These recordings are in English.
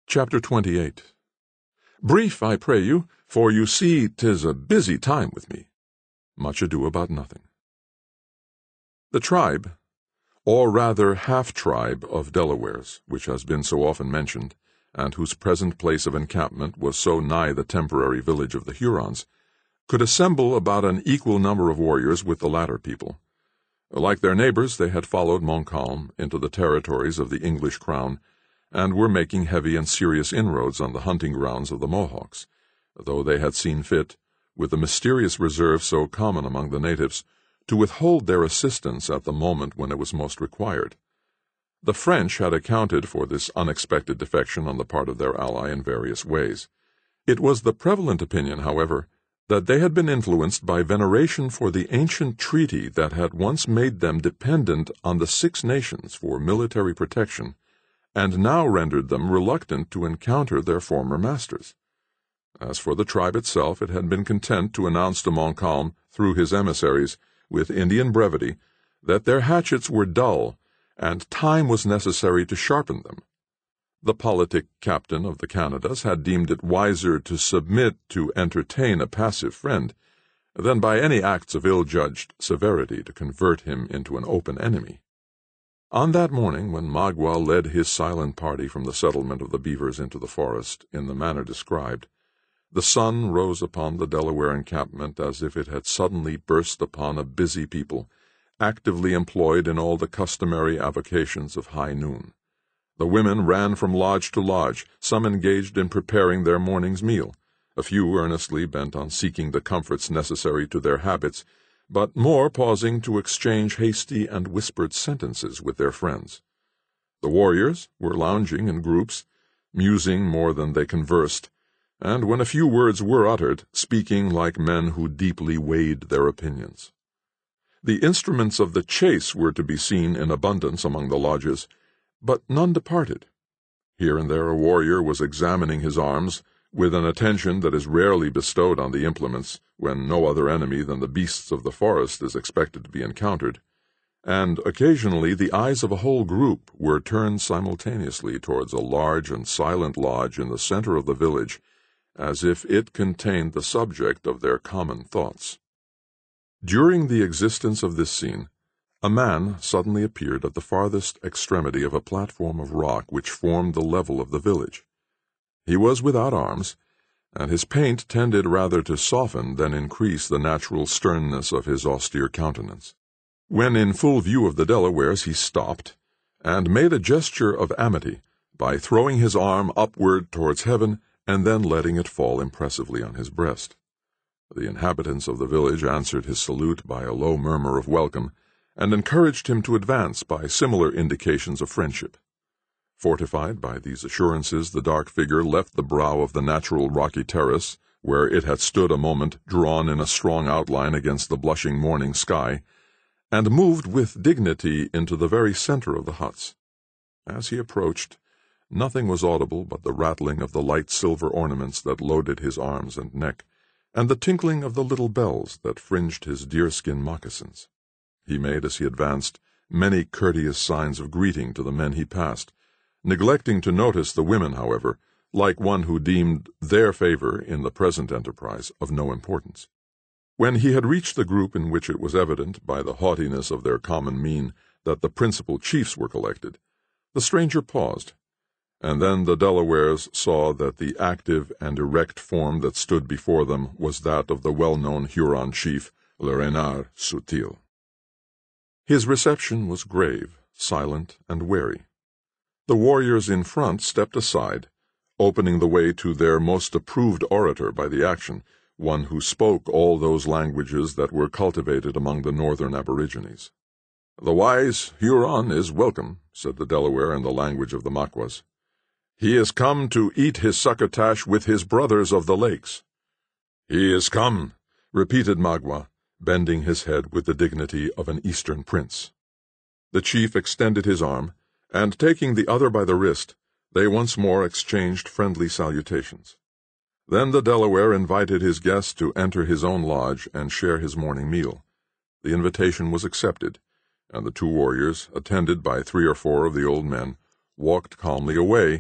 Chapter 28. Brief, I pray you, for you see 'tis a busy time with me. Much ado about nothing. The tribe, or rather half-tribe of Delawares, which has been so often mentioned, and whose present place of encampment was so nigh the temporary village of the Hurons, could assemble about an equal number of warriors with the latter people. Like their neighbors, they had followed Montcalm into the territories of the English crown, and were making heavy and serious inroads on the hunting grounds of the Mohawks, though they had seen fit, with the mysterious reserve so common among the natives, to withhold their assistance at the moment when it was most required. The French had accounted for this unexpected defection on the part of their ally in various ways. It was the prevalent opinion, however, that they had been influenced by veneration for the ancient treaty that had once made them dependent on the Six Nations for military protection, and now rendered them reluctant to encounter their former masters. As for the tribe itself, it had been content to announce to Montcalm, through his emissaries, with Indian brevity, that their hatchets were dull, and time was necessary to sharpen them. The politic captain of the Canadas had deemed it wiser to submit to entertain a passive friend than by any acts of ill-judged severity to convert him into an open enemy. On that morning, when Magua led his silent party from the settlement of the Beavers into the forest, in the manner described, the sun rose upon the Delaware encampment as if it had suddenly burst upon a busy people, actively employed in all the customary avocations of high noon. The women ran from lodge to lodge, some engaged in preparing their morning's meal, a few earnestly bent on seeking the comforts necessary to their habits, but more pausing to exchange hasty and whispered sentences with their friends. The warriors were lounging in groups, musing more than they conversed, and when a few words were uttered, speaking like men who deeply weighed their opinions. The instruments of the chase were to be seen in abundance among the lodges, but none departed. Here and there a warrior was examining his arms, with an attention that is rarely bestowed on the implements when no other enemy than the beasts of the forest is expected to be encountered, and occasionally the eyes of a whole group were turned simultaneously towards a large and silent lodge in the center of the village, as if it contained the subject of their common thoughts. During the existence of this scene, a man suddenly appeared at the farthest extremity of a platform of rock which formed the level of the village. He was without arms, and his paint tended rather to soften than increase the natural sternness of his austere countenance. When in full view of the Delawares he stopped, and made a gesture of amity by throwing his arm upward towards heaven and then letting it fall impressively on his breast. The inhabitants of the village answered his salute by a low murmur of welcome, and encouraged him to advance by similar indications of friendship. Fortified by these assurances, the dark figure left the brow of the natural rocky terrace, where it had stood a moment drawn in a strong outline against the blushing morning sky, and moved with dignity into the very center of the huts. As he approached, nothing was audible but the rattling of the light silver ornaments that loaded his arms and neck, and the tinkling of the little bells that fringed his deerskin moccasins. He made, as he advanced, many courteous signs of greeting to the men he passed, neglecting to notice the women, however, like one who deemed their favor in the present enterprise of no importance. When he had reached the group in which it was evident, by the haughtiness of their common mien, that the principal chiefs were collected, the stranger paused, and then the Delawares saw that the active and erect form that stood before them was that of the well-known Huron chief, Le Renard Subtil. His reception was grave, silent, and wary. The warriors in front stepped aside, opening the way to their most approved orator by the action, one who spoke all those languages that were cultivated among the northern aborigines. "The wise Huron is welcome," said the Delaware in the language of the Maquas. "He is come to eat his succotash with his brothers of the lakes." "He is come," repeated Magua, bending his head with the dignity of an eastern prince. The chief extended his arm, and taking the other by the wrist, they once more exchanged friendly salutations. Then the Delaware invited his guest to enter his own lodge and share his morning meal. The invitation was accepted, and the two warriors, attended by 3 or 4 of the old men, walked calmly away,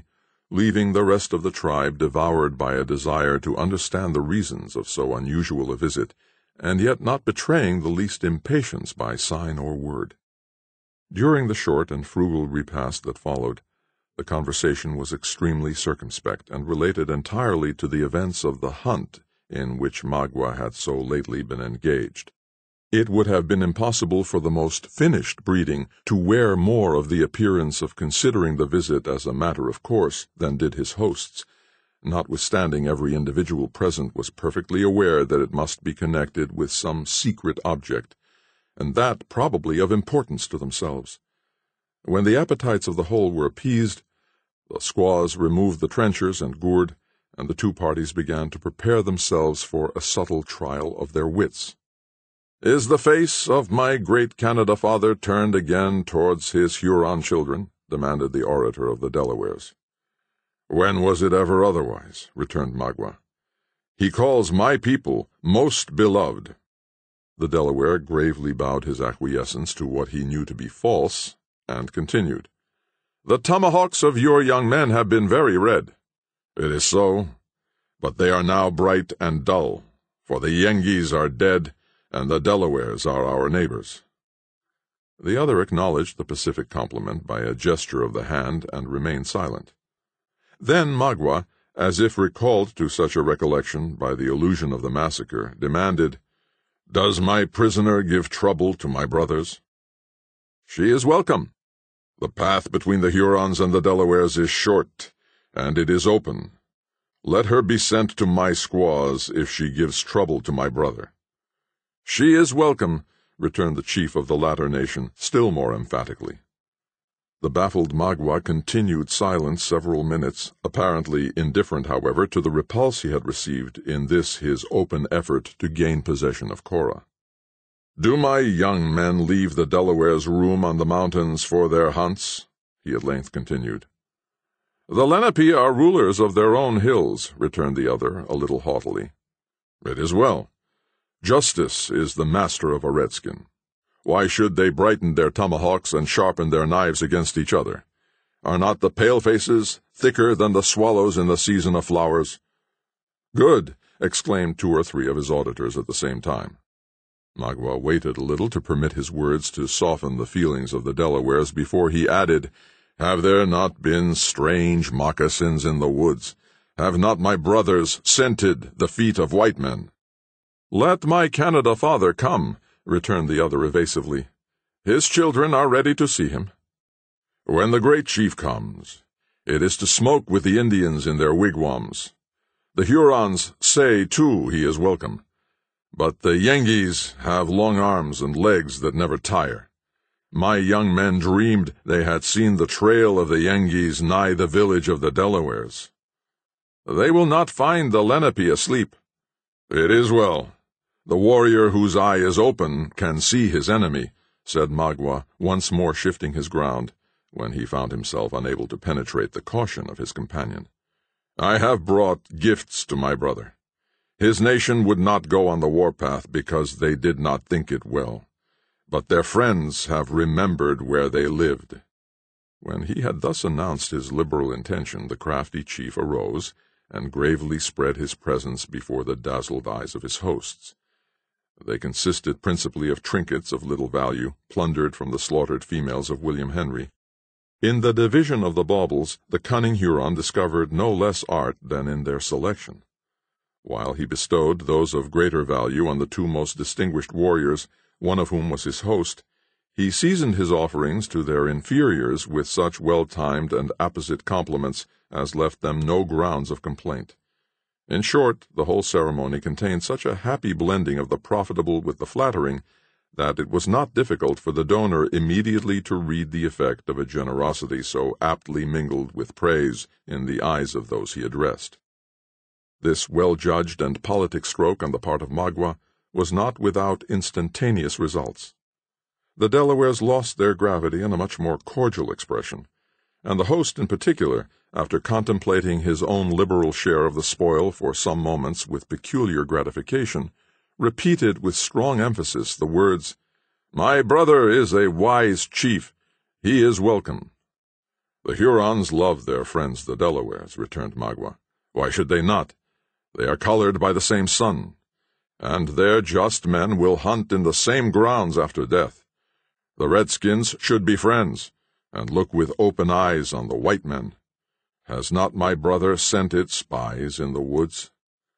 leaving the rest of the tribe devoured by a desire to understand the reasons of so unusual a visit, and yet not betraying the least impatience by sign or word. During the short and frugal repast that followed, the conversation was extremely circumspect, and related entirely to the events of the hunt in which Magua had so lately been engaged. It would have been impossible for the most finished breeding to wear more of the appearance of considering the visit as a matter of course than did his hosts, notwithstanding every individual present was perfectly aware that it must be connected with some secret object, and that probably of importance to themselves. When the appetites of the whole were appeased, the squaws removed the trenchers and gourd, and the two parties began to prepare themselves for a subtle trial of their wits. "Is the face of my great Canada father turned again towards his Huron children?" demanded the orator of the Delawares. "When was it ever otherwise?" returned Magua. "He calls my people most beloved." The Delaware gravely bowed his acquiescence to what he knew to be false, and continued, "The tomahawks of your young men have been very red." "It is so, but they are now bright and dull, for the Yengeese are dead, and the Delawares are our neighbors." The other acknowledged the pacific compliment by a gesture of the hand and remained silent. Then Magua, as if recalled to such a recollection by the allusion of the massacre, demanded, "Does my prisoner give trouble to my brothers?" "She is welcome. The path between the Hurons and the Delawares is short, and it is open. Let her be sent to my squaws if she gives trouble to my brother." "She is welcome," returned the chief of the latter nation, still more emphatically. The baffled Magua continued silent several minutes, apparently indifferent, however, to the repulse he had received in this his open effort to gain possession of Cora. "Do my young men leave the Delawares' room on the mountains for their hunts?" he at length continued. "The Lenape are rulers of their own hills," returned the other, a little haughtily. "It is well. Justice is the master of a redskin. Why should they brighten their tomahawks and sharpen their knives against each other? Are not the palefaces thicker than the swallows in the season of flowers?" "Good!" exclaimed two or three of his auditors at the same time. Magua waited a little to permit his words to soften the feelings of the Delawares before he added, "Have there not been strange moccasins in the woods? Have not my brothers scented the feet of white men?" "Let my Canada father come," returned the other evasively. "His children are ready to see him." "When the great chief comes, it is to smoke with the Indians in their wigwams. The Hurons say, too, he is welcome. But the Yengeese have long arms and legs that never tire. My young men dreamed they had seen the trail of the Yengeese nigh the village of the Delawares." "They will not find the Lenape asleep." "It is well. The warrior whose eye is open can see his enemy," said Magua, once more shifting his ground, when he found himself unable to penetrate the caution of his companion. "I have brought gifts to my brother. His nation would not go on the warpath because they did not think it well, but their friends have remembered where they lived." When he had thus announced his liberal intention, the crafty chief arose and gravely spread his presents before the dazzled eyes of his hosts. They consisted principally of trinkets of little value, plundered from the slaughtered females of William Henry. In the division of the baubles, the cunning Huron discovered no less art than in their selection. While he bestowed those of greater value on the two most distinguished warriors, one of whom was his host, he seasoned his offerings to their inferiors with such well-timed and apposite compliments as left them no grounds of complaint. In short, the whole ceremony contained such a happy blending of the profitable with the flattering that it was not difficult for the donor immediately to read the effect of a generosity so aptly mingled with praise in the eyes of those he addressed. This well-judged and politic stroke on the part of Magua was not without instantaneous results. The Delawares lost their gravity in a much more cordial expression, and the host in particular, after contemplating his own liberal share of the spoil for some moments with peculiar gratification, repeated with strong emphasis the words, "My brother is a wise chief. He is welcome." "The Hurons love their friends the Delawares," returned Magua. "Why should they not? They are colored by the same sun, and their just men will hunt in the same grounds after death. The redskins should be friends, and look with open eyes on the white men. Has not my brother sent its spies in the woods?"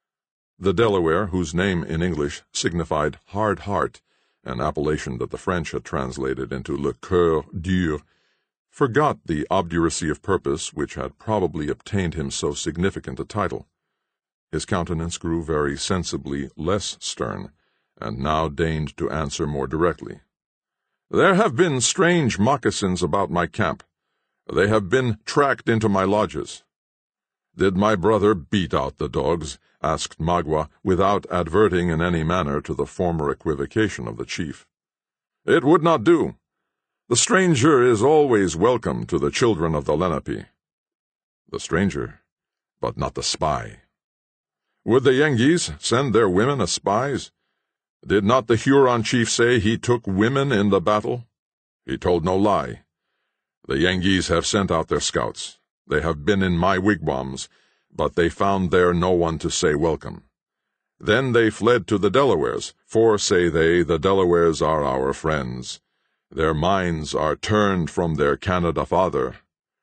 The Delaware, whose name in English signified hard heart, an appellation that the French had translated into le cœur dur, forgot the obduracy of purpose which had probably obtained him so significant a title. His countenance grew very sensibly less stern, and now deigned to answer more directly. "There have been strange moccasins about my camp. They have been tracked into my lodges." "Did my brother beat out the dogs?" asked Magua, without adverting in any manner to the former equivocation of the chief. "It would not do. The stranger is always welcome to the children of the Lenape." "The stranger, but not the spy." "Would the Yengeese send their women as spies? Did not the Huron chief say he took women in the battle? He told no lie. The Yengeese have sent out their scouts. They have been in my wigwams, but they found there no one to say welcome. Then they fled to the Delawares, for, say they, the Delawares are our friends. Their minds are turned from their Canada father."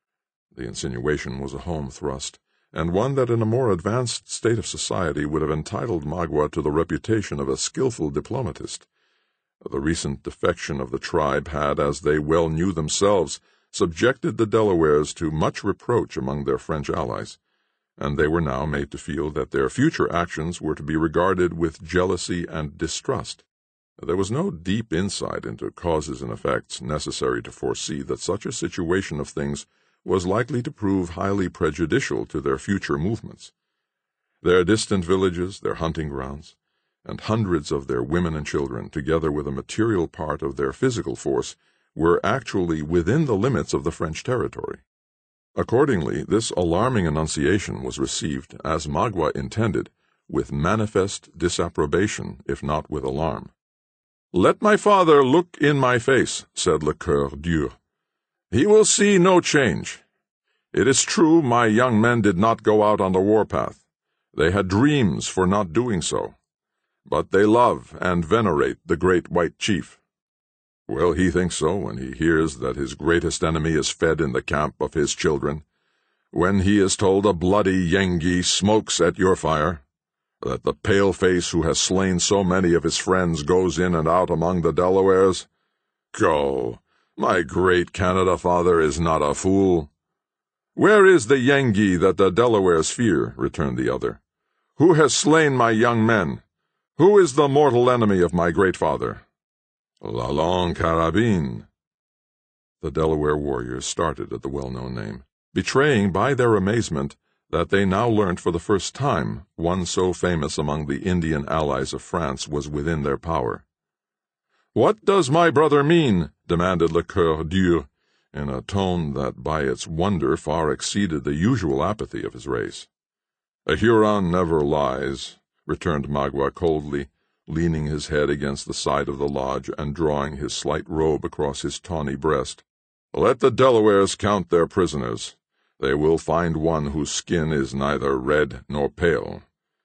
The insinuation was a home thrust, and one that in a more advanced state of society would have entitled Magua to the reputation of a skilful diplomatist. The recent defection of the tribe had, as they well knew themselves, subjected the Delawares to much reproach among their French allies, and they were now made to feel that their future actions were to be regarded with jealousy and distrust. There was no deep insight into causes and effects necessary to foresee that such a situation of things was likely to prove highly prejudicial to their future movements. Their distant villages, their hunting grounds, and hundreds of their women and children, together with a material part of their physical force, were actually within the limits of the French territory. Accordingly, this alarming annunciation was received, as Magua intended, with manifest disapprobation, if not with alarm. "Let my father look in my face," said le cœur dur. "He will see no change. It is true my young men did not go out on the warpath. They had dreams for not doing so. But they love and venerate the great white chief. Will he think so when he hears that his greatest enemy is fed in the camp of his children? When he is told a bloody Yengee smokes at your fire? That the pale-face who has slain so many of his friends goes in and out among the Delawares? Go! My great Canada father is not a fool." "Where is the Yengee that the Delawares fear?" returned the other. "Who has slain my young men? Who is the mortal enemy of my great father?" "La Longue Carabine." The Delaware warriors started at the well-known name, betraying by their amazement that they now learnt for the first time one so famous among the Indian allies of France was within their power. "What does my brother mean?" demanded le cœur dur, in a tone that by its wonder far exceeded the usual apathy of his race. "A Huron never lies," returned Magua coldly, leaning his head against the side of the lodge and drawing his slight robe across his tawny breast. "Let the Delawares count their prisoners. They will find one whose skin is neither red nor pale."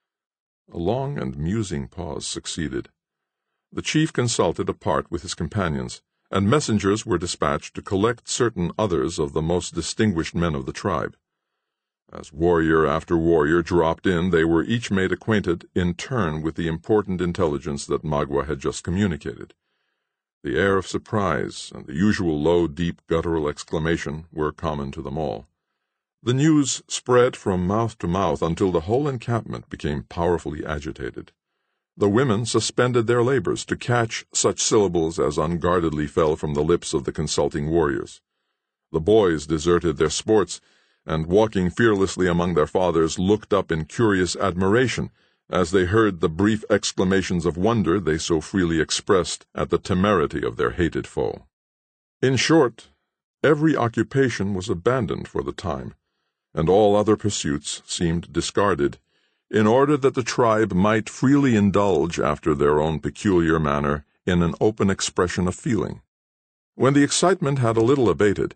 A long and musing pause succeeded. The chief consulted apart with his companions, and messengers were dispatched to collect certain others of the most distinguished men of the tribe. As warrior after warrior dropped in, they were each made acquainted in turn with the important intelligence that Magua had just communicated. The air of surprise and the usual low, deep, guttural exclamation were common to them all. The news spread from mouth to mouth until the whole encampment became powerfully agitated. The women suspended their labors to catch such syllables as unguardedly fell from the lips of the consulting warriors. The boys deserted their sports, and walking fearlessly among their fathers, looked up in curious admiration as they heard the brief exclamations of wonder they so freely expressed at the temerity of their hated foe. In short, every occupation was abandoned for the time, and all other pursuits seemed discarded, in order that the tribe might freely indulge, after their own peculiar manner, in an open expression of feeling. When the excitement had a little abated,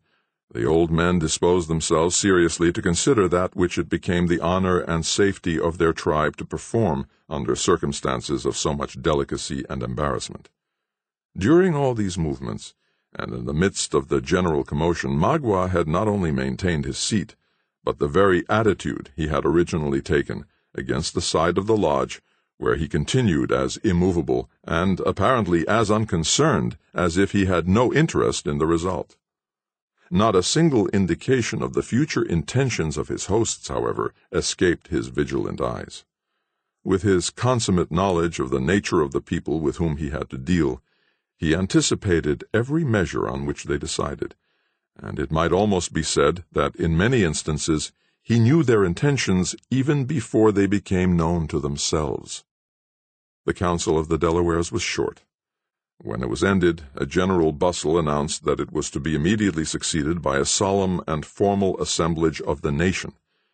The old men disposed themselves seriously to consider that which it became the honor and safety of their tribe to perform under circumstances of so much delicacy and embarrassment. During all these movements, and in the midst of the general commotion, Magua had not only maintained his seat, but the very attitude he had originally taken against the side of the lodge, where he continued as immovable and apparently as unconcerned as if he had no interest in the result. Not a single indication of the future intentions of his hosts, however, escaped his vigilant eyes. With his consummate knowledge of the nature of the people with whom he had to deal, he anticipated every measure on which they decided, and it might almost be said that in many instances he knew their intentions even before they became known to themselves. The council of the Delawares was short. When it was ended, a general bustle announced that it was to be immediately succeeded by a solemn and formal assemblage of the nation.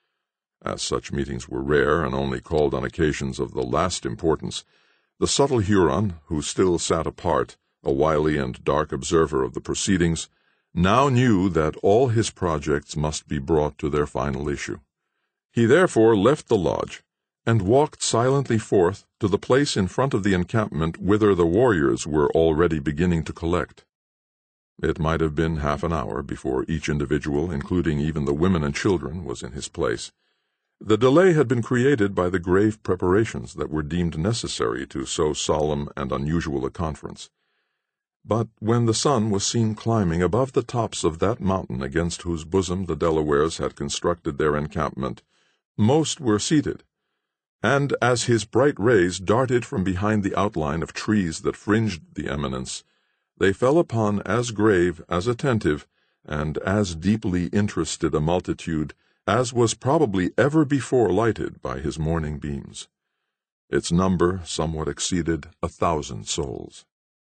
As such meetings were rare and only called on occasions of the last importance, the subtle Huron, who still sat apart, a wily and dark observer of the proceedings, now knew that all his projects must be brought to their final issue. He therefore left the lodge, and walked silently forth to the place in front of the encampment whither the warriors were already beginning to collect. It might have been half an hour before each individual, including even the women and children, was in his place. The delay had been created by the grave preparations that were deemed necessary to so solemn and unusual a conference. But when the sun was seen climbing above the tops of that mountain against whose bosom the Delawares had constructed their encampment, most were seated, and as his bright rays darted from behind the outline of trees that fringed the eminence, they fell upon as grave, as attentive, and as deeply interested a multitude as was probably ever before lighted by his morning beams. Its number somewhat exceeded 1,000 souls.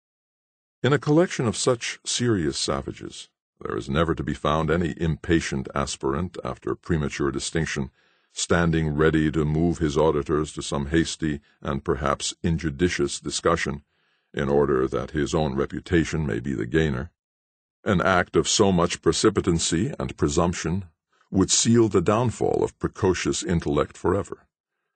In a collection of such serious savages, there is never to be found any impatient aspirant after premature distinction, standing ready to move his auditors to some hasty and perhaps injudicious discussion, in order that his own reputation may be the gainer. An act of so much precipitancy and presumption would seal the downfall of precocious intellect forever.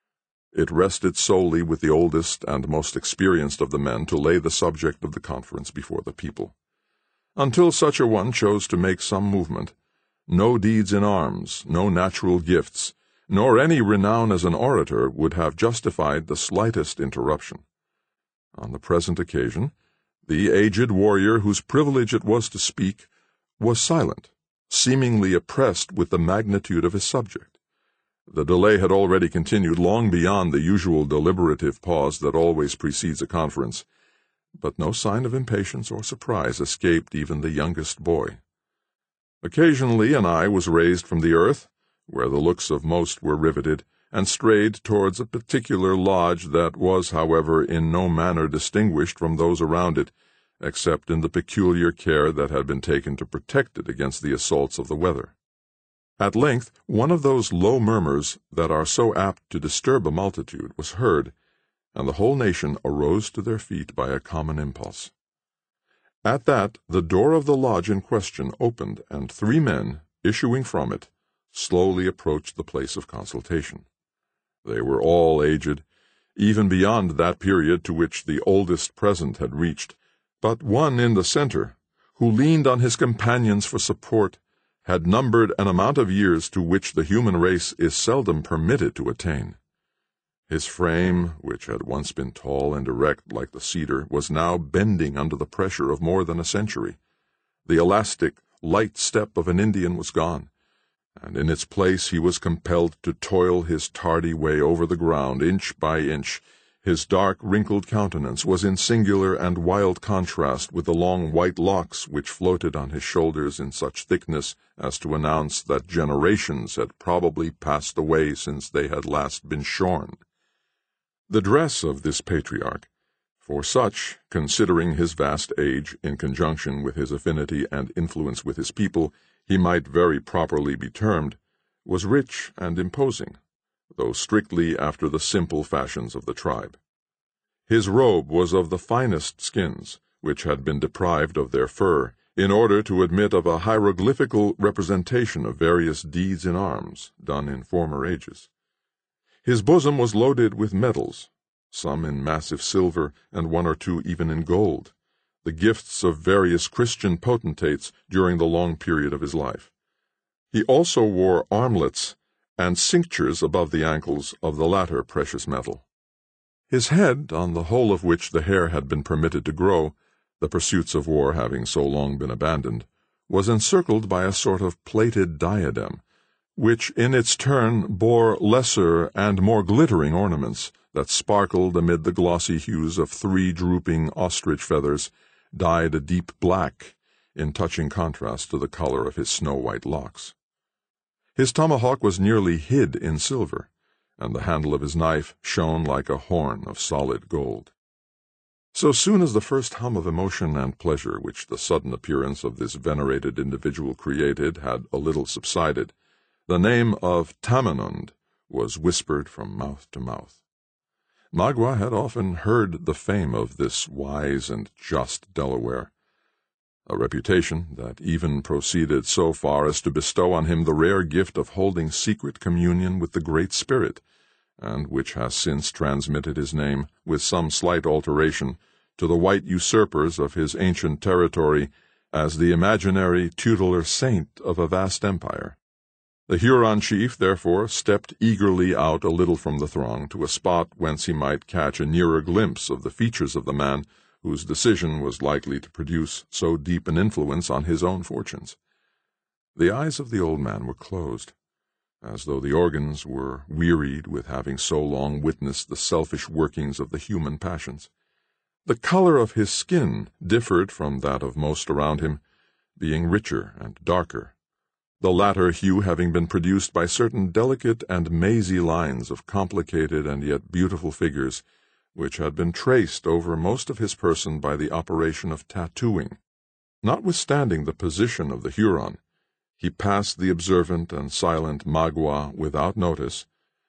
It rested solely with the oldest and most experienced of the men to lay the subject of the conference before the people. Until such a one chose to make some movement, no deeds in arms, no natural gifts, nor any renown as an orator would have justified the slightest interruption. On the present occasion, the aged warrior whose privilege it was to speak was silent, seemingly oppressed with the magnitude of his subject. The delay had already continued long beyond the usual deliberative pause that always precedes a conference, but no sign of impatience or surprise escaped even the youngest boy. Occasionally an eye was raised from the earth, where the looks of most were riveted, and strayed towards a particular lodge that was, however, in no manner distinguished from those around it, except in the peculiar care that had been taken to protect it against the assaults of the weather. At length one of those low murmurs that are so apt to disturb a multitude was heard, and the whole nation arose to their feet by a common impulse. At that the door of the lodge in question opened, and 3 men, issuing from it, slowly approached the place of consultation. They were all aged, even beyond that period to which the oldest present had reached, but one in the center, who leaned on his companions for support, had numbered an amount of years to which the human race is seldom permitted to attain. His frame, which had once been tall and erect like the cedar, was now bending under the pressure of more than a century. The elastic, light step of an Indian was gone, and in its place he was compelled to toil his tardy way over the ground inch by inch. His dark, wrinkled countenance was in singular and wild contrast with the long white locks which floated on his shoulders in such thickness as to announce that generations had probably passed away since they had last been shorn. The dress of this patriarch, for such, considering his vast age, in conjunction with his affinity and influence with his people, he might very properly be termed, was rich and imposing, though strictly after the simple fashions of the tribe. His robe was of the finest skins, which had been deprived of their fur in order to admit of a hieroglyphical representation of various deeds in arms done in former ages. His bosom was loaded with medals, some in massive silver and one or two even in gold, the gifts of various Christian potentates during the long period of his life. He also wore armlets and cinctures above the ankles of the latter precious metal. His head, on the whole of which the hair had been permitted to grow, the pursuits of war having so long been abandoned, was encircled by a sort of plated diadem, which in its turn bore lesser and more glittering ornaments that sparkled amid the glossy hues of 3 drooping ostrich feathers, dyed a deep black, in touching contrast to the color of his snow-white locks. His tomahawk was nearly hid in silver, and the handle of his knife shone like a horn of solid gold. So soon as the first hum of emotion and pleasure which the sudden appearance of this venerated individual created had a little subsided, the name of Tamenund was whispered from mouth to mouth. Magua had often heard the fame of this wise and just Delaware, a reputation that even proceeded so far as to bestow on him the rare gift of holding secret communion with the Great Spirit, and which has since transmitted his name, with some slight alteration, to the white usurpers of his ancient territory as the imaginary tutelar saint of a vast empire. The Huron chief, therefore, stepped eagerly out a little from the throng to a spot whence he might catch a nearer glimpse of the features of the man whose decision was likely to produce so deep an influence on his own fortunes. The eyes of the old man were closed, as though the organs were wearied with having so long witnessed the selfish workings of the human passions. The color of his skin differed from that of most around him, being richer and darker, the latter hue having been produced by certain delicate and mazy lines of complicated and yet beautiful figures, which had been traced over most of his person by the operation of tattooing. Notwithstanding the position of the Huron, he passed the observant and silent Magua without notice,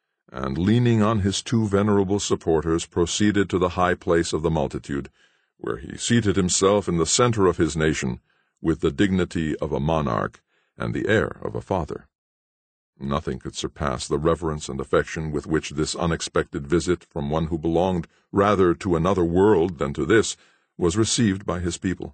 and leaning on his 2 venerable supporters proceeded to the high place of the multitude, where he seated himself in the center of his nation with the dignity of a monarch and the air of a father. Nothing could surpass the reverence and affection with which this unexpected visit from one who belonged rather to another world than to this was received by his people.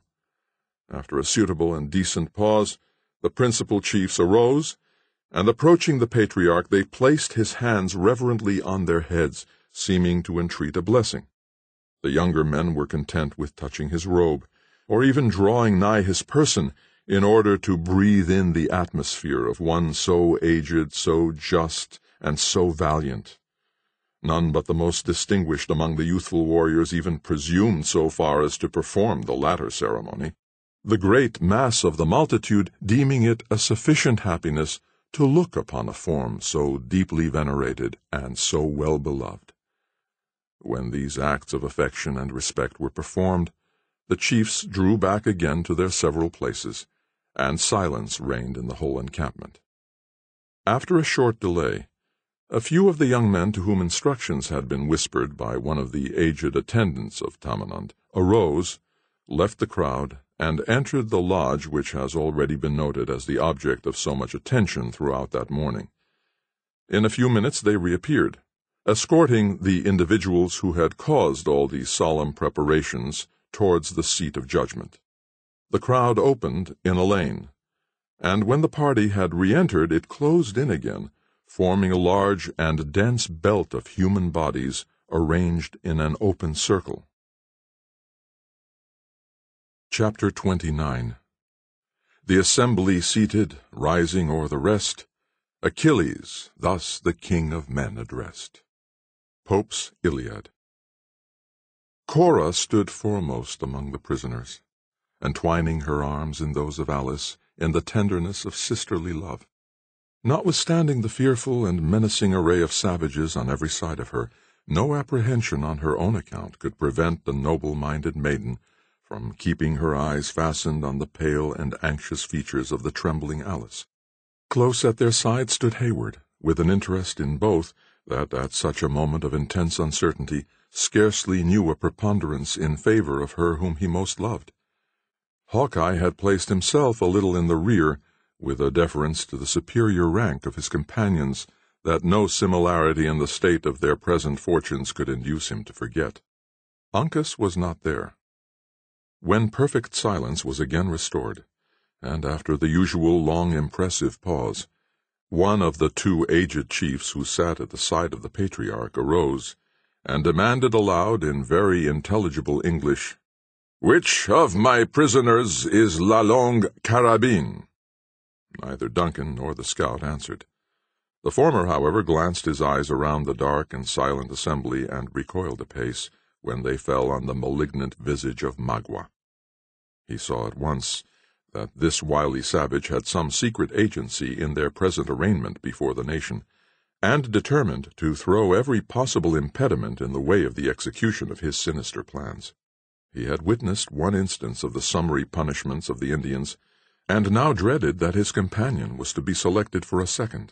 After a suitable and decent pause, the principal chiefs arose, and approaching the patriarch they placed his hands reverently on their heads, seeming to entreat a blessing. The younger men were content with touching his robe, or even drawing nigh his person, in order to breathe in the atmosphere of one so aged, so just, and so valiant. None but the most distinguished among the youthful warriors even presumed so far as to perform the latter ceremony, the great mass of the multitude deeming it a sufficient happiness to look upon a form so deeply venerated and so well beloved. When these acts of affection and respect were performed, the chiefs drew back again to their several places, and silence reigned in the whole encampment. After a short delay, a few of the young men to whom instructions had been whispered by one of the aged attendants of Tamenund arose, left the crowd, and entered the lodge which has already been noted as the object of so much attention throughout that morning. In a few minutes they reappeared, escorting the individuals who had caused all these solemn preparations towards the seat of judgment. The crowd opened in a lane, and when the party had re-entered it closed in again, forming a large and dense belt of human bodies arranged in an open circle. Chapter 29. The assembly seated, rising o'er the rest, Achilles thus the king of men addressed. Pope's Iliad. Cora stood foremost among the prisoners, entwining her arms in those of Alice in the tenderness of sisterly love. Notwithstanding the fearful and menacing array of savages on every side of her, no apprehension on her own account could prevent the noble-minded maiden from keeping her eyes fastened on the pale and anxious features of the trembling Alice. Close at their side stood Hayward, with an interest in both that at such a moment of intense uncertainty scarcely knew a preponderance in favor of her whom he most loved. Hawkeye had placed himself a little in the rear, with a deference to the superior rank of his companions that no similarity in the state of their present fortunes could induce him to forget. Uncas was not there. When perfect silence was again restored, and after the usual long impressive pause, one of the two aged chiefs who sat at the side of the patriarch arose, and demanded aloud in very intelligible English, "Which of my prisoners is La Longue Carabine?" Neither Duncan nor the scout answered. The former, however, glanced his eyes around the dark and silent assembly and recoiled a pace when they fell on the malignant visage of Magua. He saw at once that this wily savage had some secret agency in their present arraignment before the nation, and determined to throw every possible impediment in the way of the execution of his sinister plans. He had witnessed one instance of the summary punishments of the Indians, and now dreaded that his companion was to be selected for a second.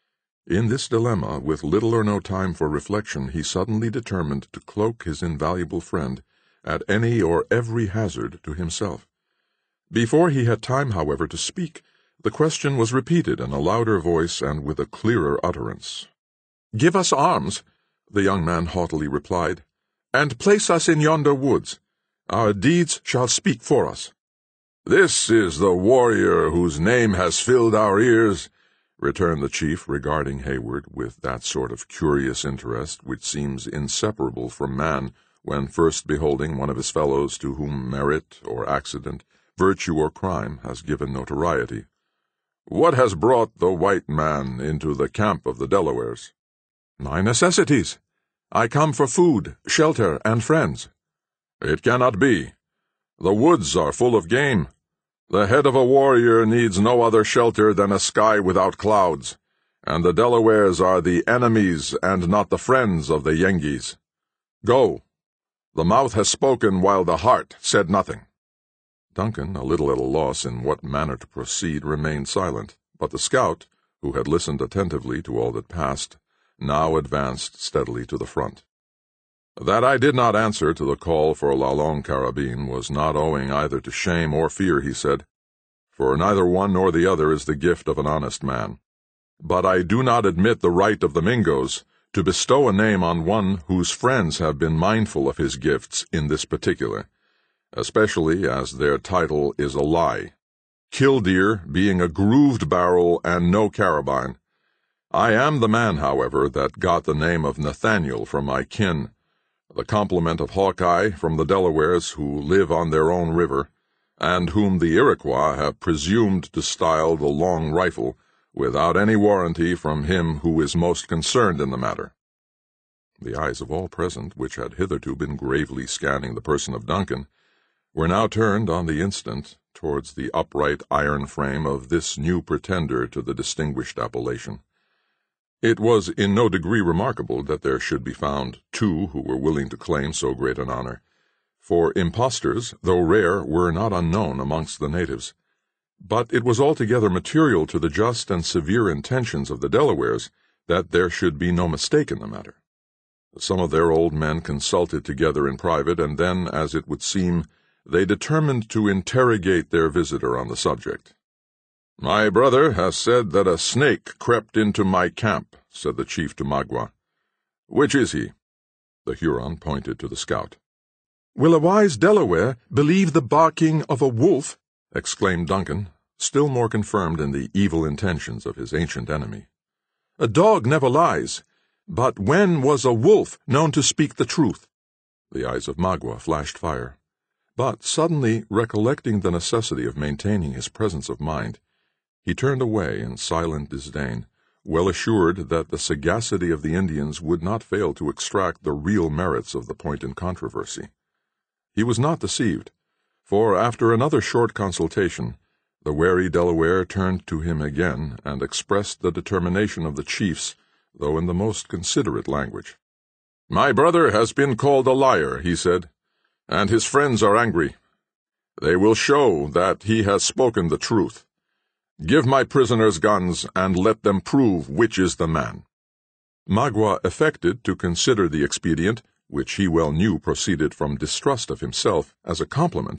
In this dilemma, with little or no time for reflection, he suddenly determined to cloak his invaluable friend, at any or every hazard, to himself. Before he had time, however, to speak, the question was repeated in a louder voice and with a clearer utterance. "Give us arms," the young man haughtily replied, "and place us in yonder woods. Our deeds shall speak for us." "This is the warrior whose name has filled our ears," returned the chief, regarding Heyward with that sort of curious interest which seems inseparable from man when first beholding one of his fellows to whom merit or accident, virtue or crime, has given notoriety. "What has brought the white man into the camp of the Delawares?" "My necessities. I come for food, shelter, and friends." "It cannot be. The woods are full of game. The head of a warrior needs no other shelter than a sky without clouds, and the Delawares are the enemies and not the friends of the Yengeese. Go. The mouth has spoken while the heart said nothing." Duncan, a little at a loss in what manner to proceed, remained silent, but the scout, who had listened attentively to all that passed, now advanced steadily to the front. "That I did not answer to the call for La Longue Carabine was not owing either to shame or fear," he said, "for neither one nor the other is the gift of an honest man. But I do not admit the right of the Mingoes to bestow a name on one whose friends have been mindful of his gifts in this particular, especially as their title is a lie, Killdeer being a grooved barrel and no carabine. I am the man, however, that got the name of Nathaniel from my kin, the complement of Hawkeye from the Delawares who live on their own river, and whom the Iroquois have presumed to style the Long Rifle, without any warranty from him who is most concerned in the matter." The eyes of all present, which had hitherto been gravely scanning the person of Duncan, were now turned on the instant towards the upright iron frame of this new pretender to the distinguished appellation. It was in no degree remarkable that there should be found two who were willing to claim so great an honor, for impostors, though rare, were not unknown amongst the natives. But it was altogether material to the just and severe intentions of the Delawares that there should be no mistake in the matter. Some of their old men consulted together in private, and then, as it would seem, they determined to interrogate their visitor on the subject. "My brother has said that a snake crept into my camp," said the chief to Magua. "Which is he?" The Huron pointed to the scout. "Will a wise Delaware believe the barking of a wolf?" exclaimed Duncan, still more confirmed in the evil intentions of his ancient enemy. "A dog never lies, but when was a wolf known to speak the truth?" The eyes of Magua flashed fire, but suddenly recollecting the necessity of maintaining his presence of mind, he turned away in silent disdain, well assured that the sagacity of the Indians would not fail to extract the real merits of the point in controversy. He was not deceived, for after another short consultation, the wary Delaware turned to him again and expressed the determination of the chiefs, though in the most considerate language. "My brother has been called a liar," he said, "and his friends are angry. They will show that he has spoken the truth. Give my prisoners guns, and let them prove which is the man." Magua affected to consider the expedient, which he well knew proceeded from distrust of himself, as a compliment,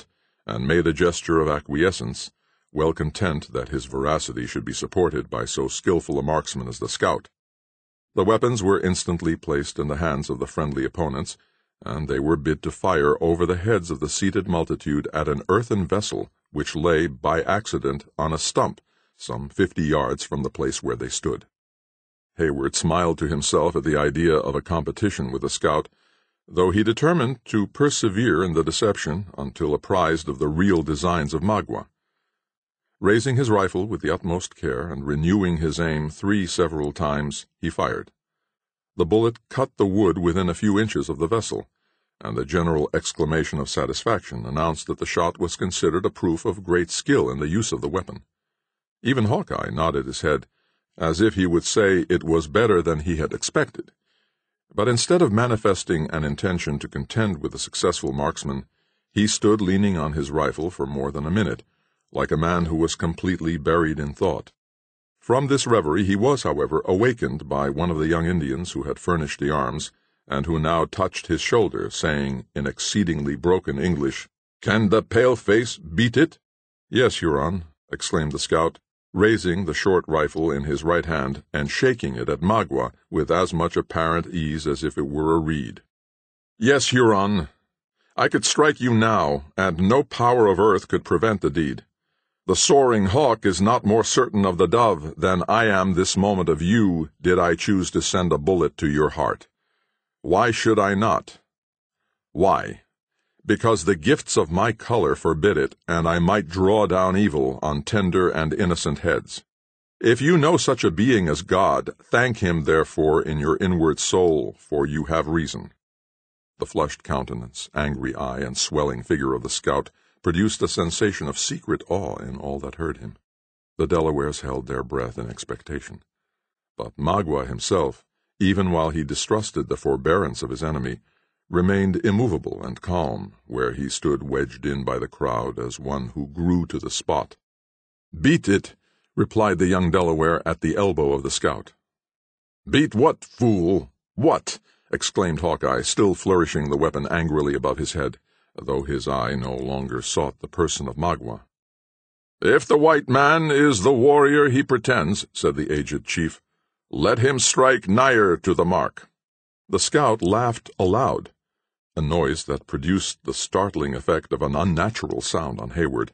and made a gesture of acquiescence, well content that his veracity should be supported by so skillful a marksman as the scout. The weapons were instantly placed in the hands of the friendly opponents, and they were bid to fire over the heads of the seated multitude at an earthen vessel which lay, by accident, on a stump some 50 yards from the place where they stood. Hayward smiled to himself at the idea of a competition with the scout, though he determined to persevere in the deception until apprised of the real designs of Magua. Raising his rifle with the utmost care and renewing his aim 3 several times, he fired. The bullet cut the wood within a few inches of the vessel, and the general exclamation of satisfaction announced that the shot was considered a proof of great skill in the use of the weapon. Even Hawkeye nodded his head, as if he would say it was better than he had expected. But instead of manifesting an intention to contend with the successful marksman, he stood leaning on his rifle for more than a minute, like a man who was completely buried in thought. From this reverie he was, however, awakened by one of the young Indians who had furnished the arms, and who now touched his shoulder, saying in exceedingly broken English, "Can the pale-face beat it?" "Yes, Huron," exclaimed the scout, raising the short rifle in his right hand and shaking it at Magua with as much apparent ease as if it were a reed. "Yes, Huron, I could strike you now, and no power of earth could prevent the deed. The soaring hawk is not more certain of the dove than I am this moment of you, did I choose to send a bullet to your heart. Why should I not? Why? Because the gifts of my color forbid it, and I might draw down evil on tender and innocent heads. If you know such a being as God, thank him therefore in your inward soul, for you have reason." The flushed countenance, angry eye, and swelling figure of the scout produced a sensation of secret awe in all that heard him. The Delawares held their breath in expectation. But Magua himself, even while he distrusted the forbearance of his enemy, remained immovable and calm where he stood wedged in by the crowd as one who grew to the spot. "Beat it," replied the young Delaware at the elbow of the scout. "Beat what, fool? What?" exclaimed Hawkeye, still flourishing the weapon angrily above his head, though his eye no longer sought the person of Magua. "If the white man is the warrior he pretends," said the aged chief, "let him strike nigher to the mark." The scout laughed aloud, a noise that produced the startling effect of an unnatural sound on Hayward.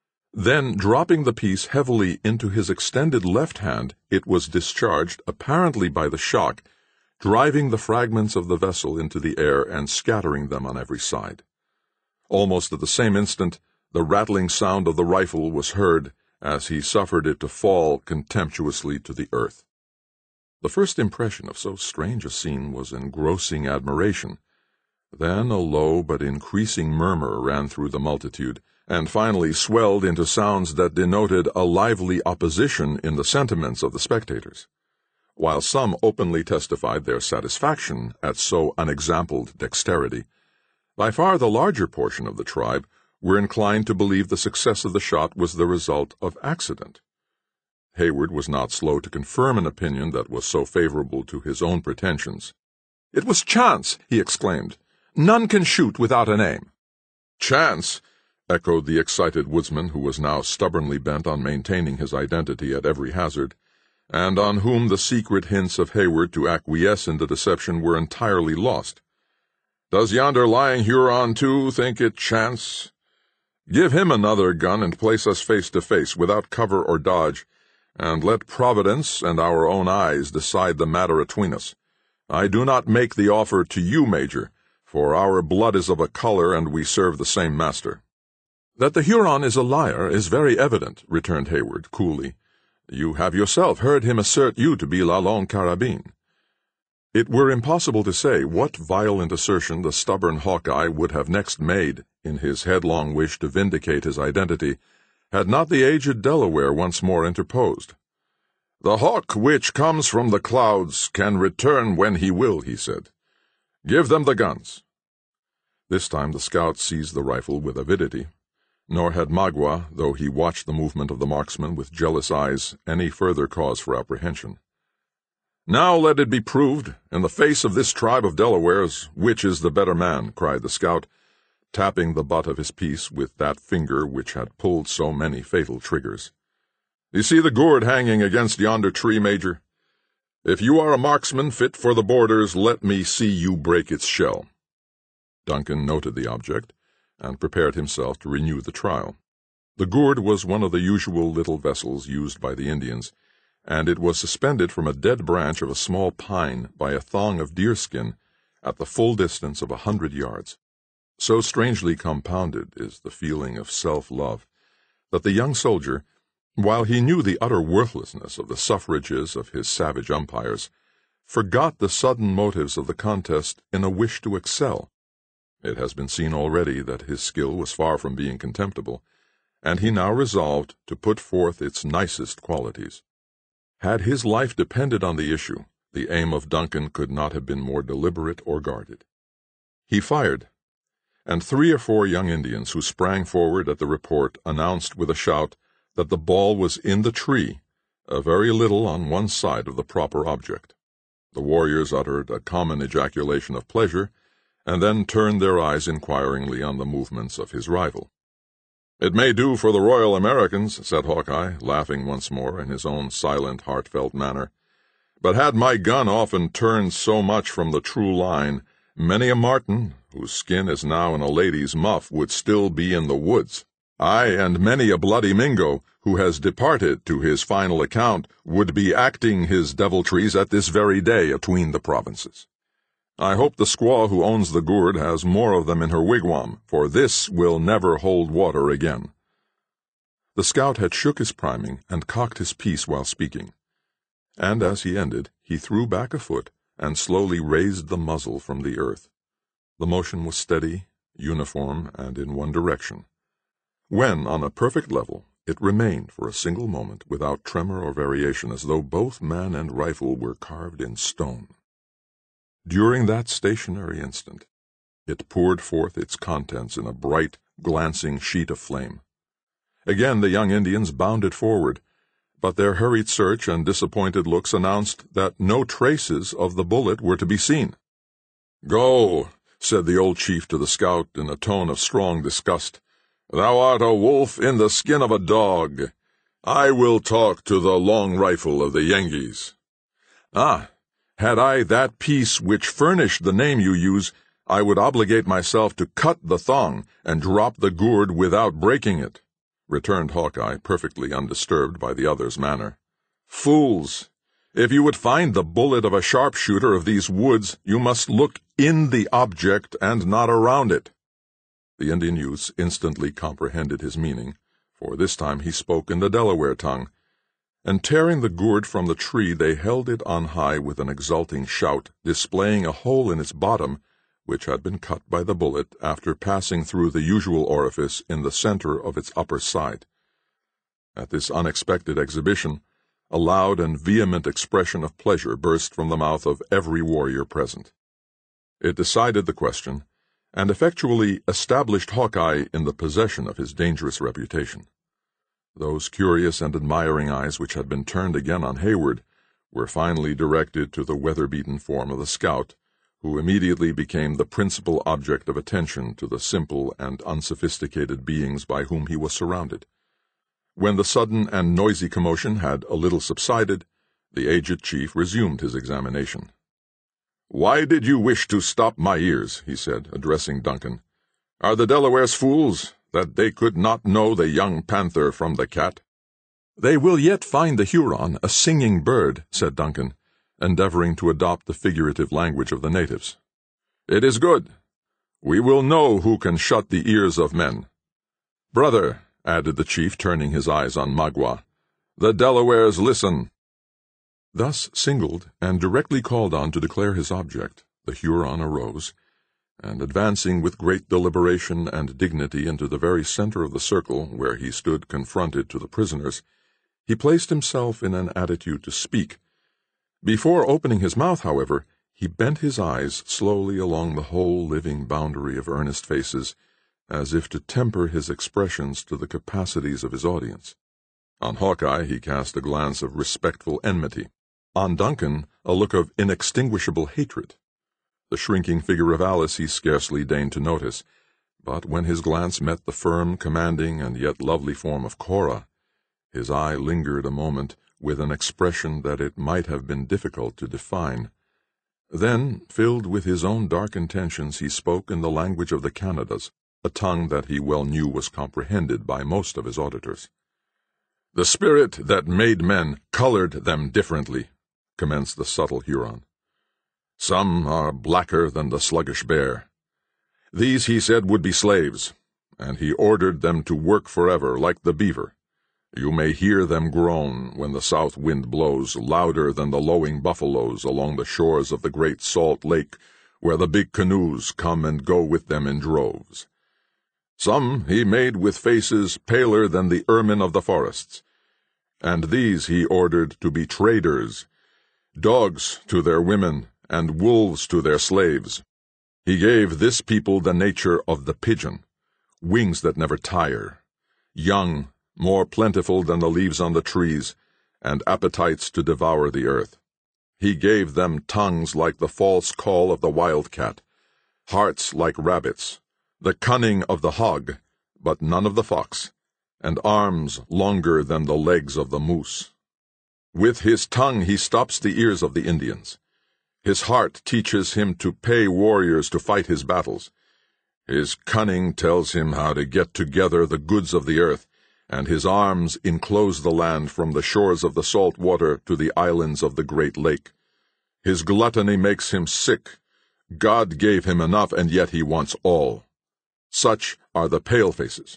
Then, dropping the piece heavily into his extended left hand, it was discharged, apparently by the shock, driving the fragments of the vessel into the air and scattering them on every side. Almost at the same instant, the rattling sound of the rifle was heard as he suffered it to fall contemptuously to the earth. The first impression of so strange a scene was engrossing admiration. Then a low but increasing murmur ran through the multitude, and finally swelled into sounds that denoted a lively opposition in the sentiments of the spectators. While some openly testified their satisfaction at so unexampled dexterity, by far the larger portion of the tribe were inclined to believe the success of the shot was the result of accident. Hayward was not slow to confirm an opinion that was so favorable to his own pretensions. "It was chance," he exclaimed. "None can shoot without an aim." "Chance!" echoed the excited woodsman, who was now stubbornly bent on maintaining his identity at every hazard, and on whom the secret hints of Hayward to acquiesce in the deception were entirely lost. "Does yonder lying Huron, too, think it chance? Give him another gun and place us face to face, without cover or dodge, and let Providence and our own eyes decide the matter atween us. I do not make the offer to you, Major, for our blood is of a color and we serve the same master." "That the Huron is a liar is very evident," returned Hayward coolly. "You have yourself heard him assert you to be La Longue Carabine." It were impossible to say what violent assertion the stubborn Hawkeye would have next made in his headlong wish to vindicate his identity, had not the aged Delaware once more interposed. "The hawk which comes from the clouds can return when he will," he said. "Give them the guns." This time the scout seized the rifle with avidity, nor had Magua, though he watched the movement of the marksman with jealous eyes, any further cause for apprehension. "Now let it be proved, in the face of this tribe of Delawares, which is the better man," cried the scout. tapping the butt of his piece with that finger which had pulled so many fatal triggers. "You see the gourd hanging against yonder tree, Major? If you are a marksman fit for the borders, let me see you break its shell." Duncan noted the object, and prepared himself to renew the trial. The gourd was one of the usual little vessels used by the Indians, and it was suspended from a dead branch of a small pine by a thong of deerskin at the full distance of 100 yards. So strangely compounded is the feeling of self-love that the young soldier, while he knew the utter worthlessness of the suffrages of his savage umpires, forgot the sudden motives of the contest in a wish to excel. It has been seen already that his skill was far from being contemptible, and he now resolved to put forth its nicest qualities. Had his life depended on the issue, the aim of Duncan could not have been more deliberate or guarded. He fired, and 3 or 4 young Indians who sprang forward at the report announced with a shout that the ball was in the tree, a very little on one side of the proper object. The warriors uttered a common ejaculation of pleasure, and then turned their eyes inquiringly on the movements of his rival. "It may do for the Royal Americans," said Hawkeye, laughing once more in his own silent, heartfelt manner. "But had my gun often turned so much from the true line, many a marten, whose skin is now in a lady's muff, would still be in the woods. Aye, and many a bloody Mingo, who has departed to his final account, would be acting his deviltries at this very day atween the provinces. I hope the squaw who owns the gourd has more of them in her wigwam, for this will never hold water again." The scout had shook his priming and cocked his piece while speaking, and as he ended, he threw back a foot and slowly raised the muzzle from the earth. The motion was steady, uniform, and in one direction. When, on a perfect level, it remained for a single moment without tremor or variation, as though both man and rifle were carved in stone. During that stationary instant, it poured forth its contents in a bright, glancing sheet of flame. Again the young Indians bounded forward, but their hurried search and disappointed looks announced that no traces of the bullet were to be seen. "Go," said the old chief to the scout in a tone of strong disgust. "Thou art a wolf in the skin of a dog. I will talk to the long rifle of the Yengeese." "Ah, had I that piece which furnished the name you use, I would obligate myself to cut the thong and drop the gourd without breaking it," returned Hawkeye, perfectly undisturbed by the other's manner. "Fools! If you would find the bullet of a sharpshooter of these woods, you must look in the object and not around it." The Indian youths instantly comprehended his meaning, for this time he spoke in the Delaware tongue, and tearing the gourd from the tree they held it on high with an exulting shout, displaying a hole in its bottom, which had been cut by the bullet after passing through the usual orifice in the center of its upper side. At this unexpected exhibition, a loud and vehement expression of pleasure burst from the mouth of every warrior present. It decided the question, and effectually established Hawkeye in the possession of his dangerous reputation. Those curious and admiring eyes which had been turned again on Hayward were finally directed to the weather-beaten form of the scout, who immediately became the principal object of attention to the simple and unsophisticated beings by whom he was surrounded. When the sudden and noisy commotion had a little subsided, the aged chief resumed his examination. "Why did you wish to stop my ears?" he said, addressing Duncan. "Are the Delawares fools, that they could not know the young panther from the cat?" "They will yet find the Huron a singing bird," said Duncan, endeavoring to adopt the figurative language of the natives. "It is good. We will know who can shut the ears of men. Brother," added the chief, turning his eyes on Magua, "the Delawares listen." Thus singled and directly called on to declare his object, the Huron arose, and advancing with great deliberation and dignity into the very center of the circle where he stood confronted to the prisoners, he placed himself in an attitude to speak. Before opening his mouth, however, he bent his eyes slowly along the whole living boundary of earnest faces, as if to temper his expressions to the capacities of his audience. On Hawkeye he cast a glance of respectful enmity. On Duncan a look of inextinguishable hatred. The shrinking figure of Alice he scarcely deigned to notice, But when his glance met the firm, commanding, and yet lovely form of Cora, his eye lingered a moment with an expression that it might have been difficult to define. Then, filled with his own dark intentions, he spoke in the language of the Canadas, a tongue that he well knew was comprehended by most of his auditors. "The spirit that made men colored them differently," commenced the subtle Huron. "Some are blacker than the sluggish bear. These, he said, would be slaves, and he ordered them to work forever, like the beaver. You may hear them groan when the south wind blows, louder than the lowing buffaloes along the shores of the Great Salt Lake, where the big canoes come and go with them in droves. Some he made with faces paler than the ermine of the forests, and these he ordered to be traders, dogs to their women, and wolves to their slaves. He gave this people the nature of the pigeon, wings that never tire, young, more plentiful than the leaves on the trees, and appetites to devour the earth. He gave them tongues like the false call of the wildcat, hearts like rabbits, the cunning of the hog, but none of the fox, and arms longer than the legs of the moose. With his tongue he stops the ears of the Indians. His heart teaches him to pay warriors to fight his battles. His cunning tells him how to get together the goods of the earth, and his arms enclose the land from the shores of the salt water to the islands of the great lake. His gluttony makes him sick. God gave him enough, and yet he wants all. Such are the palefaces.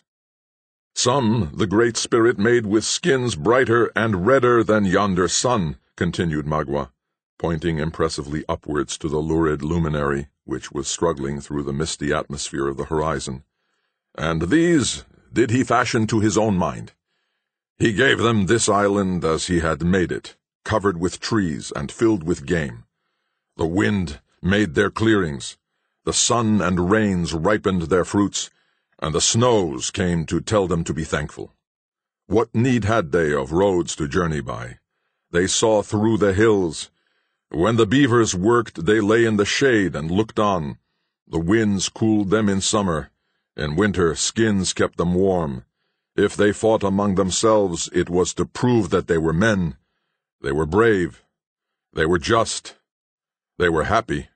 Some the Great Spirit made with skins brighter and redder than yonder sun," continued Magua, pointing impressively upwards to the lurid luminary which was struggling through the misty atmosphere of the horizon. "And these did he fashion to his own mind. He gave them this island as he had made it, covered with trees and filled with game. The wind made their clearings, the sun and rains ripened their fruits, and the snows came to tell them to be thankful. What need had they of roads to journey by? They saw through the hills. When the beavers worked, they lay in the shade and looked on. The winds cooled them in summer. In winter, skins kept them warm. If they fought among themselves, it was to prove that they were men. They were brave. They were just. They were happy."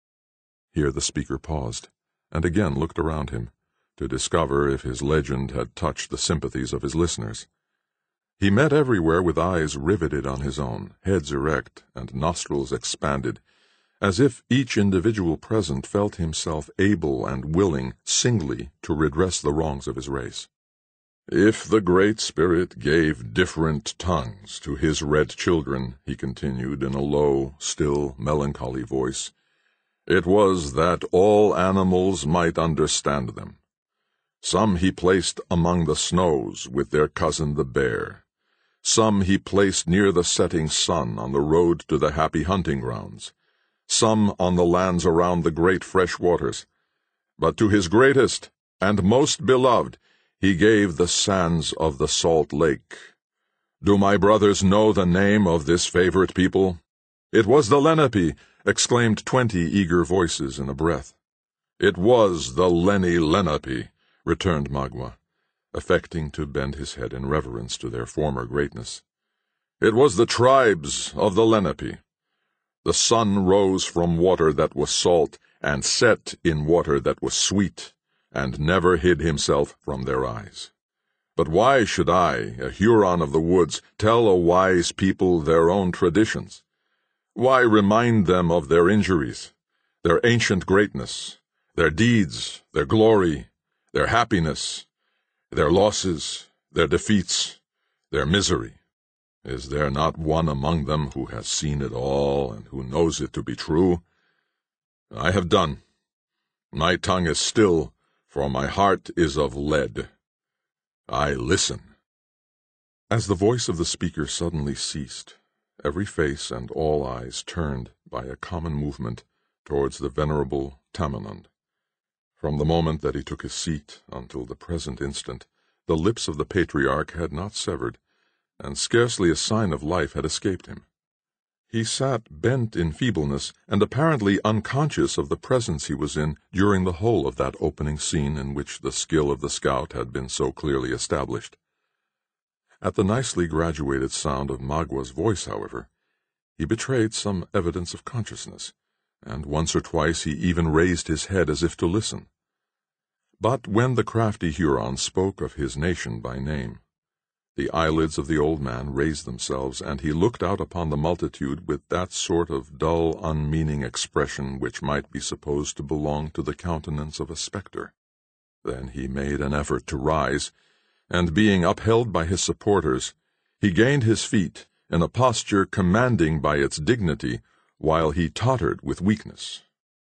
Here the speaker paused, and again looked around him, to discover if his legend had touched the sympathies of his listeners. He met everywhere with eyes riveted on his own, heads erect, and nostrils expanded, as if each individual present felt himself able and willing singly to redress the wrongs of his race. "If the Great Spirit gave different tongues to his red children," he continued in a low, still, melancholy voice, "it was that all animals might understand them. Some he placed among the snows with their cousin the bear. Some he placed near the setting sun on the road to the happy hunting grounds. Some on the lands around the great fresh waters. But to his greatest and most beloved he gave the sands of the salt lake. Do my brothers know the name of this favorite people?" "It was the Lenape," exclaimed 20 eager voices in a breath. "It was the Lenni Lenape," returned Magua, affecting to bend his head in reverence to their former greatness. "It was the tribes of the Lenape. The sun rose from water that was salt, and set in water that was sweet, and never hid himself from their eyes. But why should I, a Huron of the woods, tell a wise people their own traditions? Why remind them of their injuries, their ancient greatness, their deeds, their glory, their happiness, their losses, their defeats, their misery? Is there not one among them who has seen it all and who knows it to be true? I have done. My tongue is still, for my heart is of lead. I listen." As the voice of the speaker suddenly ceased, every face and all eyes turned by a common movement towards the venerable Tamenund. From the moment that he took his seat until the present instant, the lips of the patriarch had not severed, and scarcely a sign of life had escaped him. He sat bent in feebleness and apparently unconscious of the presence he was in during the whole of that opening scene in which the skill of the scout had been so clearly established. At the nicely graduated sound of Magua's voice, however, he betrayed some evidence of consciousness, and once or twice he even raised his head as if to listen. But when the crafty Huron spoke of his nation by name, the eyelids of the old man raised themselves, and he looked out upon the multitude with that sort of dull, unmeaning expression which might be supposed to belong to the countenance of a spectre. Then he made an effort to rise, and being upheld by his supporters, he gained his feet in a posture commanding by its dignity, while he tottered with weakness.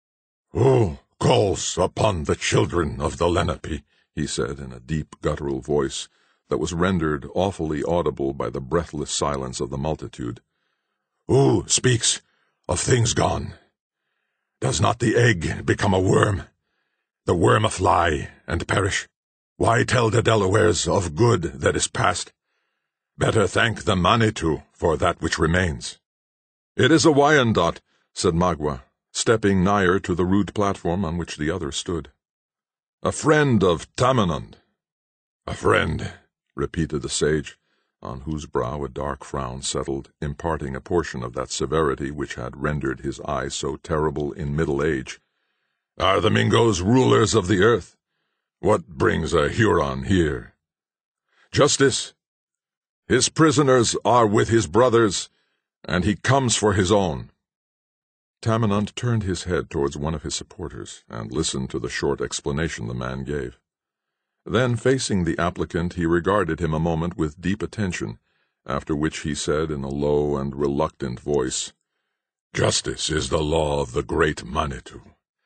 "Who calls upon the children of the Lenape?" he said in a deep guttural voice that was rendered awfully audible by the breathless silence of the multitude. "Who speaks of things gone? Does not the egg become a worm, the worm a fly, and perish? Why tell the Delawares of good that is past? Better thank the Manitou for that which remains." "It is a Wyandot," said Magua, stepping nigher to the rude platform on which the other stood. "A friend of Tamenund." "A friend," repeated the sage, on whose brow a dark frown settled, imparting a portion of that severity which had rendered his eye so terrible in middle age. "Are the Mingoes rulers of the earth? What brings a Huron here?" "Justice. His prisoners are with his brothers, and he comes for his own." Tamenund turned his head towards one of his supporters, and listened to the short explanation the man gave. Then, facing the applicant, he regarded him a moment with deep attention, after which he said in a low and reluctant voice, "Justice is the law of the great Manitou.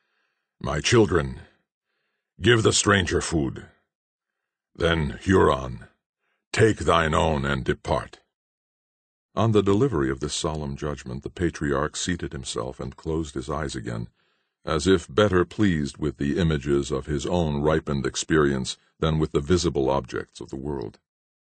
My children, give the stranger food. Then, Huron, take thine own and depart." On the delivery of this solemn judgment, the patriarch seated himself and closed his eyes again, as if better pleased with the images of his own ripened experience than with the visible objects of the world.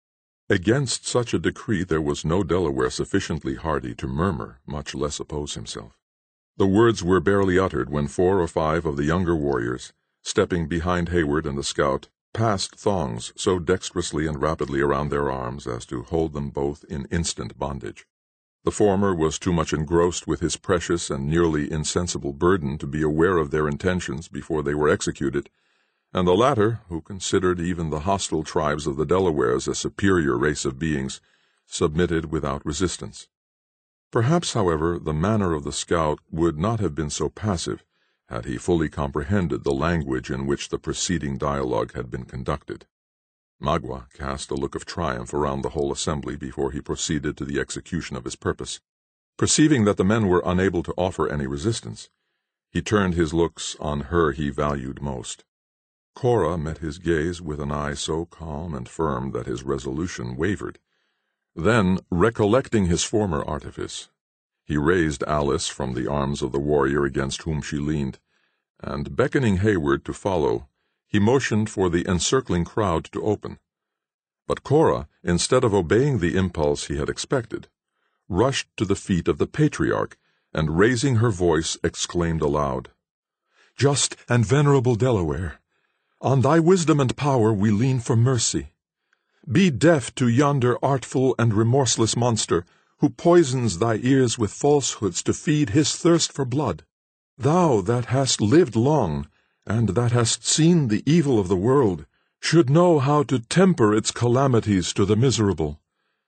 Against such a decree there was no Delaware sufficiently hardy to murmur, much less oppose himself. The words were barely uttered when 4 or 5 of the younger warriors, stepping behind Hayward and the scout, passed thongs so dexterously and rapidly around their arms as to hold them both in instant bondage. The former was too much engrossed with his precious and nearly insensible burden to be aware of their intentions before they were executed, and the latter, who considered even the hostile tribes of the Delawares a superior race of beings, submitted without resistance. Perhaps, however, the manner of the scout would not have been so passive had he fully comprehended the language in which the preceding dialogue had been conducted. Magua cast a look of triumph around the whole assembly before he proceeded to the execution of his purpose. Perceiving that the men were unable to offer any resistance, he turned his looks on her he valued most. Cora met his gaze with an eye so calm and firm that his resolution wavered. Then, recollecting his former artifice, he raised Alice from the arms of the warrior against whom she leaned, and, beckoning Hayward to follow, he motioned for the encircling crowd to open. But Cora, instead of obeying the impulse he had expected, rushed to the feet of the patriarch, and raising her voice exclaimed aloud, "Just and venerable Delaware, on thy wisdom and power we lean for mercy. Be deaf to yonder artful and remorseless monster, who poisons thy ears with falsehoods to feed his thirst for blood. Thou that hast lived long, and that hast seen the evil of the world, should know how to temper its calamities to the miserable."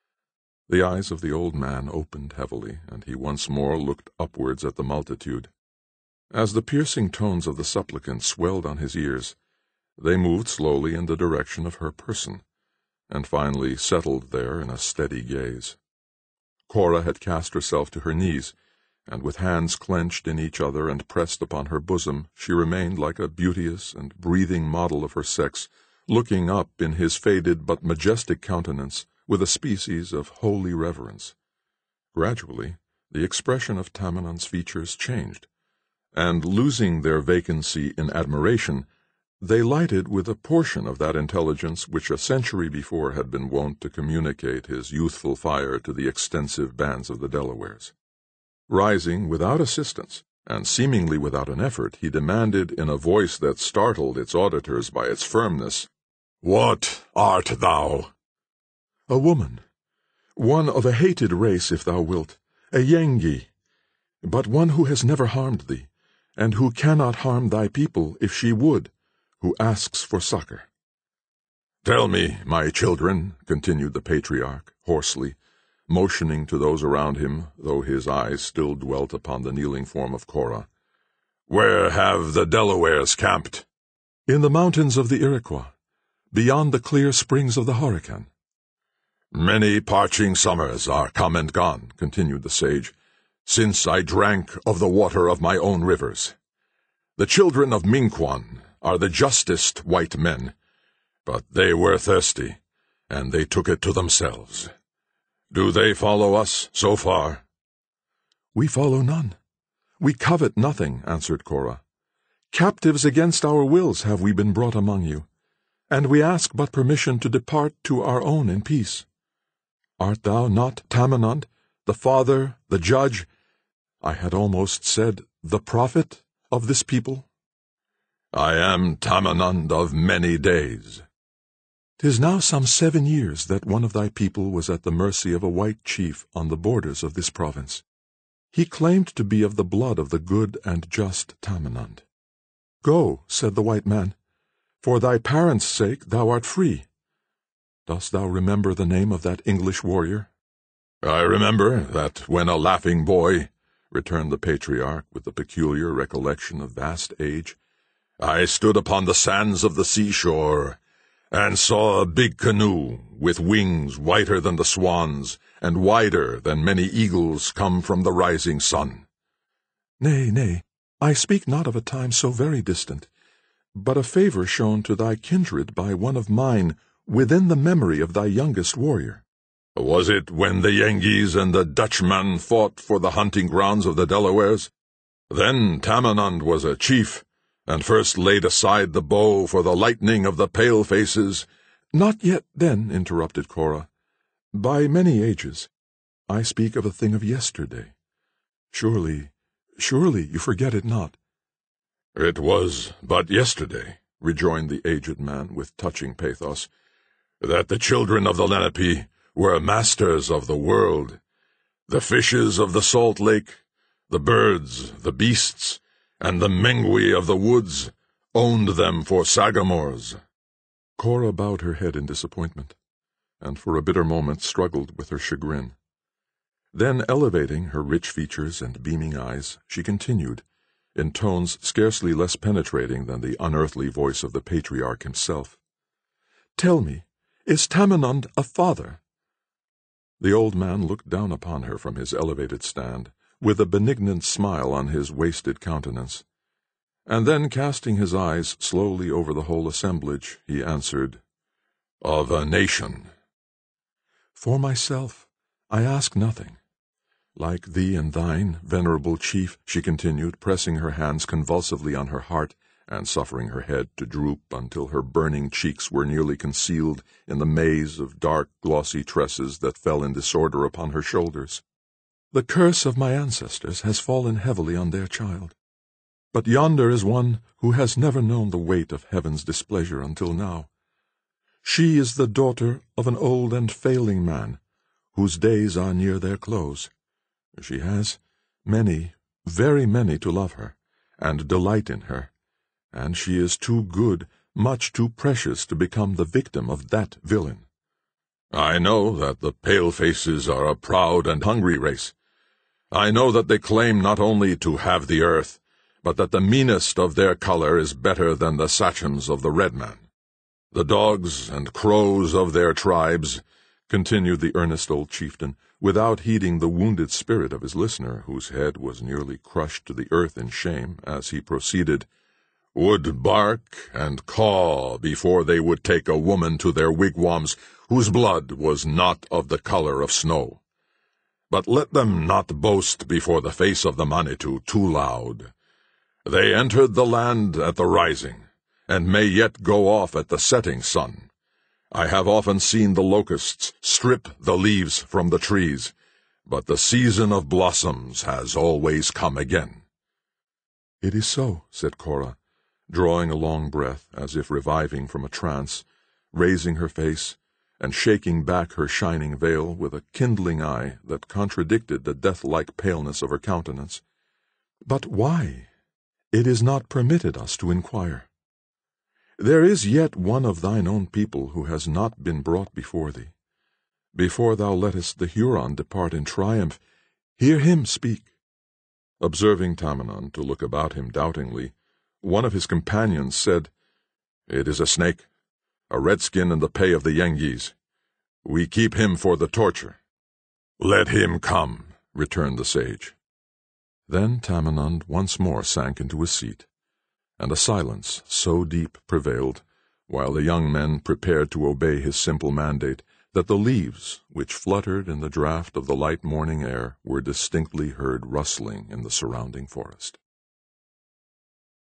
The eyes of the old man opened heavily, and he once more looked upwards at the multitude. As the piercing tones of the supplicant swelled on his ears, they moved slowly in the direction of her person, and finally settled there in a steady gaze. Cora had cast herself to her knees, and with hands clenched in each other and pressed upon her bosom, she remained like a beauteous and breathing model of her sex, looking up in his faded but majestic countenance with a species of holy reverence. Gradually, the expression of Tamenund's features changed, and, losing their vacancy in admiration, they lighted with a portion of that intelligence which a century before had been wont to communicate his youthful fire to the extensive bands of the Delawares. Rising without assistance, and seemingly without an effort, he demanded in a voice that startled its auditors by its firmness, "What art thou?" "A woman, one of a hated race, if thou wilt, a Yengi, but one who has never harmed thee, and who cannot harm thy people if she would, who asks for succor." "Tell me, my children," continued the patriarch, hoarsely, motioning to those around him, though his eyes still dwelt upon the kneeling form of Cora, "where have the Delawares camped?" "In the mountains of the Iroquois, beyond the clear springs of the Horican." "Many parching summers are come and gone," continued the sage, "since I drank of the water of my own rivers. The children of Minquan are the justest white men, but they were thirsty, and they took it to themselves. Do they follow us so far?" "We follow none. We covet nothing," answered Cora. "Captives against our wills have we been brought among you, and we ask but permission to depart to our own in peace. Art thou not Tamenund, the father, the judge, I had almost said the prophet of this people?" "I am Tamenund of many days." "'Tis now some 7 years that one of thy people was at the mercy of a white chief on the borders of this province. He claimed to be of the blood of the good and just Tamenund. 'Go,' said the white man, 'for thy parents' sake thou art free.' Dost thou remember the name of that English warrior?" "I remember that when a laughing boy," returned the patriarch with the peculiar recollection of vast age, "I stood upon the sands of the seashore, and saw a big canoe with wings whiter than the swans, and wider than many eagles come from the rising sun." "Nay, nay, I speak not of a time so very distant, but a favor shown to thy kindred by one of mine within the memory of thy youngest warrior." "Was it when the Yengeese and the Dutchman fought for the hunting grounds of the Delawares? Then Tamenund was a chief, and first laid aside the bow for the lightning of the pale-faces—" "Not yet then," interrupted Cora. "By many ages. I speak of a thing of yesterday. Surely you forget it not." "It was but yesterday," rejoined the aged man with touching pathos, "that the children of the Lenape were masters of the world. The fishes of the salt lake, the birds, the beasts, and the Mengwi of the woods owned them for sagamores." Cora bowed her head in disappointment, and for a bitter moment struggled with her chagrin. Then, elevating her rich features and beaming eyes, she continued, in tones scarcely less penetrating than the unearthly voice of the patriarch himself, "Tell me, is Tamenund a father?" The old man looked down upon her from his elevated stand, with a benignant smile on his wasted countenance, and then, casting his eyes slowly over the whole assemblage, he answered, "Of a nation." "For myself, I ask nothing. Like thee and thine, venerable chief," she continued, pressing her hands convulsively on her heart, and suffering her head to droop until her burning cheeks were nearly concealed in the maze of dark, glossy tresses that fell in disorder upon her shoulders. "The curse of my ancestors has fallen heavily on their child. But yonder is one who has never known the weight of heaven's displeasure until now. She is the daughter of an old and failing man, whose days are near their close. She has many, very many to love her, and delight in her, and she is too good, much too precious to become the victim of that villain." "I know that the pale-faces are a proud and hungry race. I know that they claim not only to have the earth, but that the meanest of their color is better than the sachems of the red man. The dogs and crows of their tribes," continued the earnest old chieftain, without heeding the wounded spirit of his listener, whose head was nearly crushed to the earth in shame, as he proceeded, "would bark and caw before they would take a woman to their wigwams whose blood was not of the color of snow. But let them not boast before the face of the Manitou too loud. They entered the land at the rising, and may yet go off at the setting sun. I have often seen the locusts strip the leaves from the trees, but the season of blossoms has always come again." "It is so," said Cora, drawing a long breath as if reviving from a trance, raising her face and shaking back her shining veil with a kindling eye that contradicted the death-like paleness of her countenance. "But why? It is not permitted us to inquire. There is yet one of thine own people who has not been brought before thee. Before thou lettest the Huron depart in triumph, hear him speak." Observing Tamenund to look about him doubtingly, one of his companions said, "It is a snake, a redskin in the pay of the Yengeese. We keep him for the torture." "Let him come," returned the sage. Then Tamenund once more sank into his seat, and a silence so deep prevailed, while the young men prepared to obey his simple mandate, that the leaves which fluttered in the draught of the light morning air were distinctly heard rustling in the surrounding forest.